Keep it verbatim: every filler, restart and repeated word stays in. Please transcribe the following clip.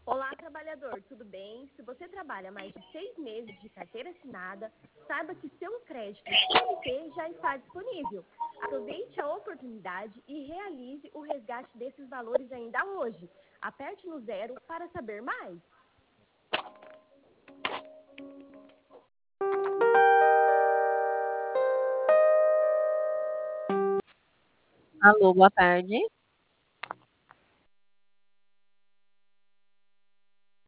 Olá, trabalhador, tudo bem? Se você trabalha mais de seis meses de carteira assinada, saiba que seu crédito C L T já está disponível. Aproveite a oportunidade e realize o resgate desses valores ainda hoje. Aperte no zero para saber mais. Alô, boa tarde.